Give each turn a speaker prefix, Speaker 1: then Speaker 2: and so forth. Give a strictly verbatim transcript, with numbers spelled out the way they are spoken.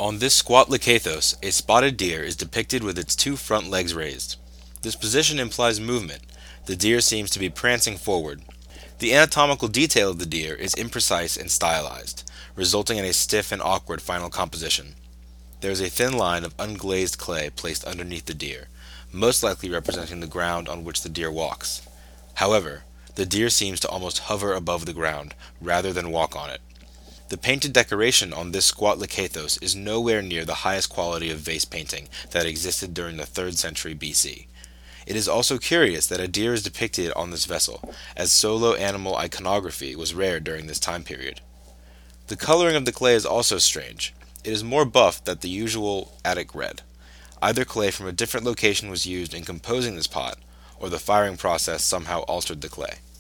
Speaker 1: On this squat Lecathos, a spotted deer is depicted with its two front legs raised. This position implies movement. The deer seems to be prancing forward. The anatomical detail of the deer is imprecise and stylized, resulting in a stiff and awkward final composition. There is a thin line of unglazed clay placed underneath the deer, most likely representing the ground on which the deer walks. However, the deer seems to almost hover above the ground, rather than walk on it. The painted decoration on this squat Lecathos is nowhere near the highest quality of vase painting that existed during the third century B C. It is also curious that a deer is depicted on this vessel, as solo animal iconography was rare during this time period. The coloring of the clay is also strange. It is more buff than the usual Attic red. Either clay from a different location was used in composing this pot, or the firing process somehow altered the clay.